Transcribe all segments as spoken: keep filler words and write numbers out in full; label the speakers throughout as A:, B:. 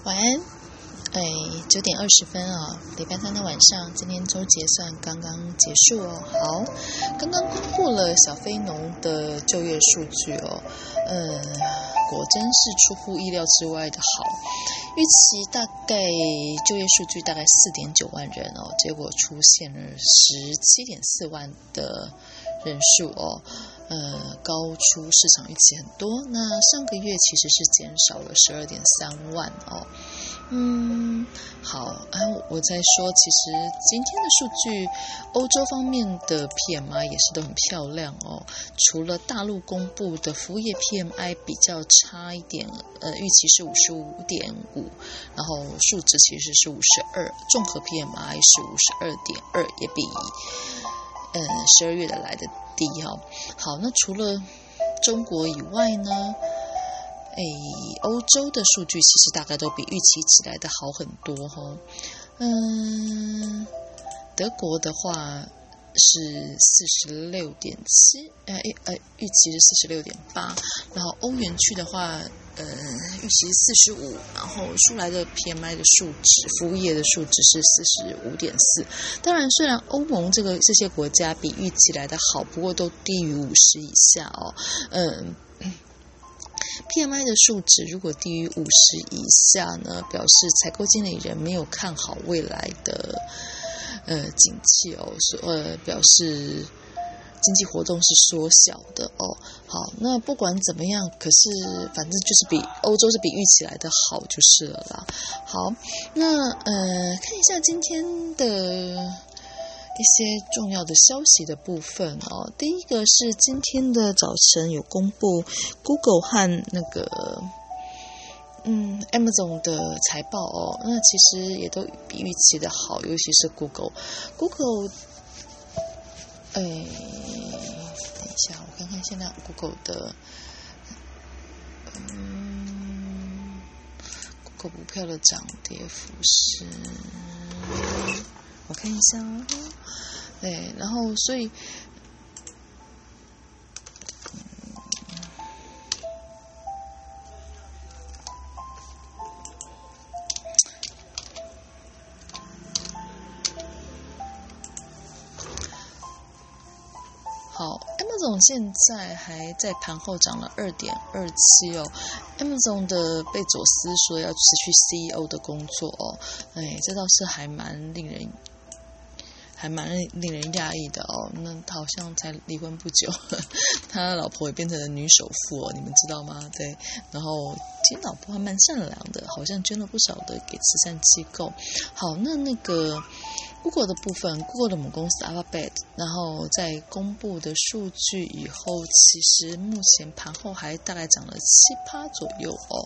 A: 晚安，哎，九点二十分啊，礼拜三的晚上，今天周结算刚刚结束哦。好，刚刚公布了小非农的就业数据哦，呃，果真是出乎意料之外的好，预期大概就业数据大概四点九万人哦，结果出现了十七点四万的人数哦。呃，高出市场预期很多。那上个月其实是减少了十二点三万哦。嗯，好啊，我在说，其实今天的数据，欧洲方面的 P M I 也是都很漂亮哦。除了大陆公布的服务业 P M I 比较差一点，呃，预期是五十五点五，然后数值其实是五十二，综合 P M I 是五十二点二，也比呃十二月的来的低哈、哦。好，那除了中国以外呢？诶，欧洲的数据其实大概都比预期起来的好很多哈、哦。嗯，德国的话是四十六点七，呃呃，预期是四十六点八，然后欧元区的话，呃，预期是四十五，然后出来的 P M I 的数值，服务业的数值是四十五点四。当然，虽然欧盟这个这些国家比预期来的好，不过都低于五十以下哦。嗯。P M I 的数值如果低于五十以下呢，表示采购经理人没有看好未来的呃景气哦，呃表示经济活动是缩小的哦。好，那不管怎么样，可是反正就是比欧洲是比预期来的好就是了啦。好，那呃看一下今天的一些重要的消息的部分哦，第一个是今天的早晨有公布 Google 和那个嗯 Amazon 的财报哦，那其实也都比预期的好，尤其是 Google。Google， 哎，等一下，我看看现在 Google 的嗯 Google 股票的涨跌幅是。我看一下哦，对，然后所以，嗯、好 ，Amazon 现在还在盘后涨了 二点二七 哦。Amazon 的贝佐斯说要辞去 C E O 的工作哦，哎，这倒是还蛮令人。还蛮令人讶异的哦，那他好像才离婚不久，他老婆也变成了女首富哦，你们知道吗？对，然后其实老婆还蛮善良的，好像捐了不少的给慈善机构。好，那那个 Google 的部分 ，Google 的母公司 Alphabet， 然后在公布的数据以后，其实目前盘后还大概涨了 百分之七 左右哦。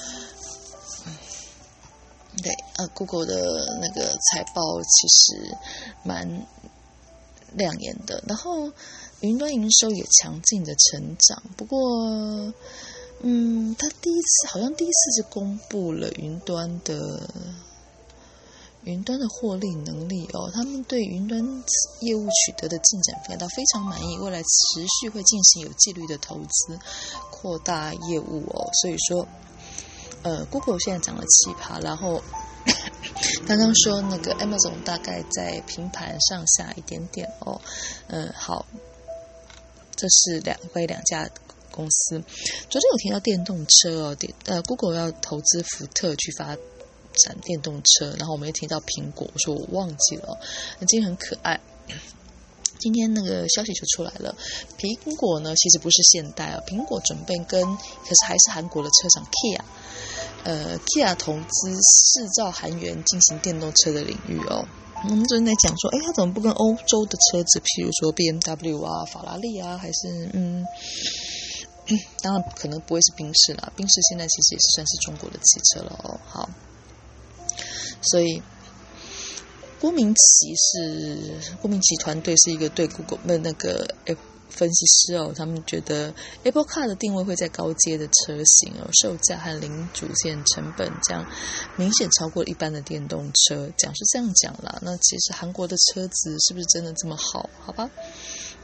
A: 对，呃 ，Google 的那个财报其实蛮亮眼的，然后云端营收也强劲的成长。不过，嗯，他第一次好像第一次是公布了云端的云端的获利能力哦，他们对云端业务取得的进展感到非常满意，未来持续会进行有纪律的投资，扩大业务哦，所以说。呃 ，Google 现在涨了 百分之七， 然后刚刚说那个 Amazon 大概在平盘上下一点点哦。呃，好，这是两关于两家公司。昨天有提到电动车哦，呃 ，Google 要投资福特去发展电动车，然后我们也提到苹果，我说我忘记了、哦，今天很可爱。今天那个消息就出来了，苹果呢其实不是现代啊，苹果准备跟可是还是韩国的车厂 Kia， 呃 Kia 投资四兆韩元进行电动车的领域哦。我们昨天在讲说，哎，他怎么不跟欧洲的车子，譬如说 B M W 啊、法拉利啊，还是嗯，当然可能不会是宾士啦，宾士现在其实也是算是中国的汽车了哦。好，所以。郭明奇是郭明奇团队是一个对 Google 的那个分析师哦，他们觉得 Apple Car 的定位会在高阶的车型哦，售价和零组件成本这样明显超过一般的电动车，讲是这样讲啦。那其实韩国的车子是不是真的这么好？好吧，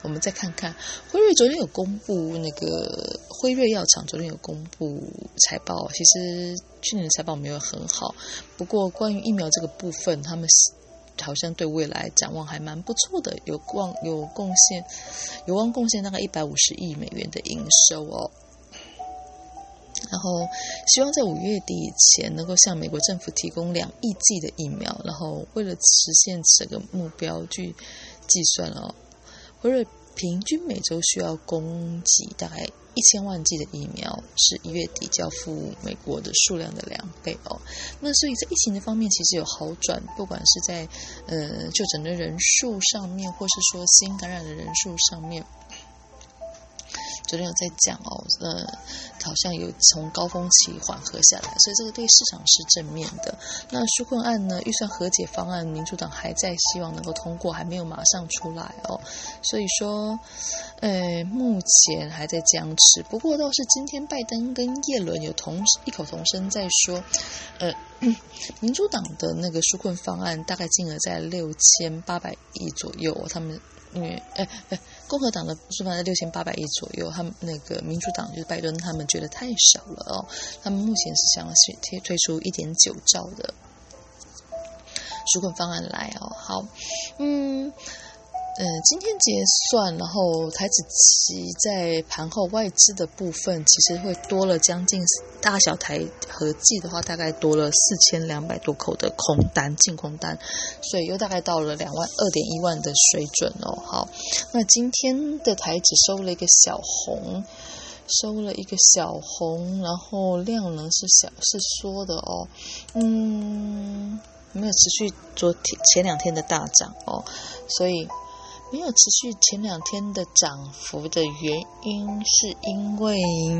A: 我们再看看，辉瑞昨天有公布那个辉瑞药厂昨天有公布财报，其实去年的财报没有很好，不过关于疫苗这个部分，他们好像对未来展望还蛮不错的，有望有贡献，有望贡献大概一百五十亿美元的营收哦。然后希望在五月底以前能够向美国政府提供两亿剂的疫苗，然后为了实现这个目标，据计算哦，辉瑞平均每周需要供给大概一千万剂的疫苗，是一月底交付美国的数量的两倍哦。那所以在疫情的方面其实有好转，不管是在呃就诊的人数上面，或是说新感染的人数上面。昨天有在讲哦，呃，好像有从高峰期缓和下来，所以这个对市场是正面的。那纾困案呢，预算和解方案，民主党还在希望能够通过，还没有马上出来哦。所以说，呃，目前还在僵持。不过倒是今天拜登跟耶伦有同异口同声在说，呃，民主党的那个纾困方案大概金额在六千八百亿左右、哦，他们。因为，哎哎，共和党的纾困在六千八百亿左右，他们那个民主党就是拜登，他们觉得太少了哦，他们目前是想要推推出一点九兆的纾困方案来哦。好，嗯。嗯，今天结算，然后台指期在盘后外资的部分，其实会多了将近大小台合计的话，大概多了四千两百多口的空单，净空单，所以又大概到了两万二点一万的水准哦。好，那今天的台指收了一个小红，收了一个小红，然后量能是小是缩的哦，嗯，没有持续昨天前两天的大涨哦，所以。没有持续前两天的涨幅的原因，是因为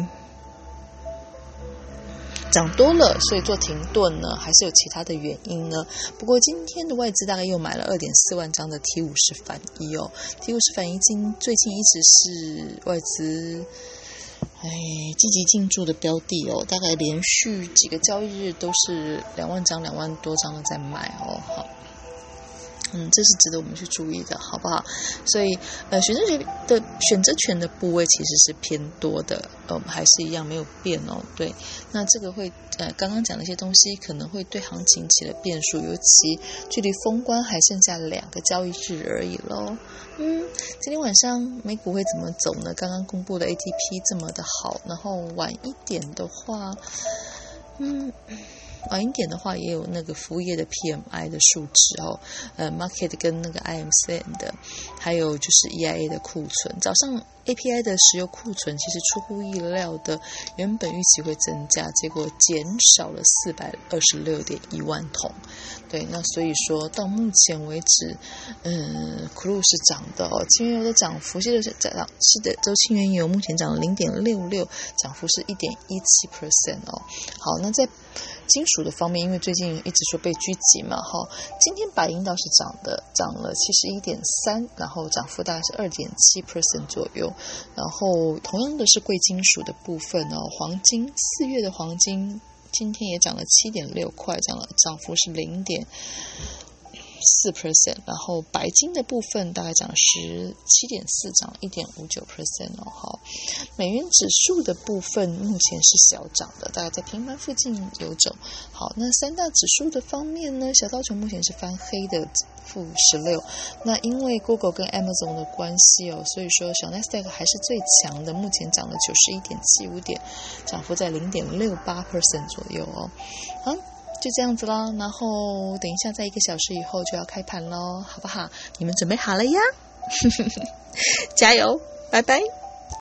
A: 涨多了，所以做停顿呢，还是有其他的原因呢？不过今天的外资大概又买了 二点四万张的 T 五十 反一哦 ，T 五十 反一今最近一直是外资哎积极进驻的标的哦，大概连续几个交易日都是两万张、两万多张的在买哦，好。嗯，这是值得我们去注意的，好不好？所以，呃，选择权的选择权的部位其实是偏多的，呃，还是一样没有变哦。对，那这个会，呃，刚刚讲的一些东西可能会对行情起了变数，尤其距离封关还剩下两个交易日而已咯。嗯，今天晚上美股会怎么走呢？刚刚公布的 A T P 这么的好，然后晚一点的话，嗯。晚一点的话，也有那个服务业的 P M I 的数值哦，呃 ，market 跟那个 I M C N 的，还有就是 E I A 的库存。早上 A P I 的石油库存其实出乎意料的，原本预期会增加，结果减少了四百二十六点一万桶。对，那所以说到目前为止，嗯 ，crude 是涨的哦，轻原油的涨幅是涨，是的，周轻原油目前涨了 零点六六，涨幅是 一点一七 percent 哦。好，那在金属的方面，因为最近一直说被狙击嘛，哈，今天白银倒是涨的，涨了 七十一点三，然后涨幅大概是 二点七 percent 左右。然后同样的是贵金属的部分哦，黄金四月的黄金今天也涨了 七点六块，涨了涨幅是 零点四 percent， 然后白金的部分大概涨十七点四，涨 一点五九 percent 哦。好，美元指数的部分目前是小涨的，大概在平盘附近游走。好，那三大指数的方面呢，小道琼目前是翻黑的，负十六。那因为 Google 跟 Amazon 的关系哦，所以说小 Nasdaq 还是最强的，目前涨了 九十一点七五点，涨幅在 零点六八 percent 左右哦。好。就这样子啦，然后等一下在一个小时以后就要开盘咯，好不好？你们准备好了呀？加油，拜拜。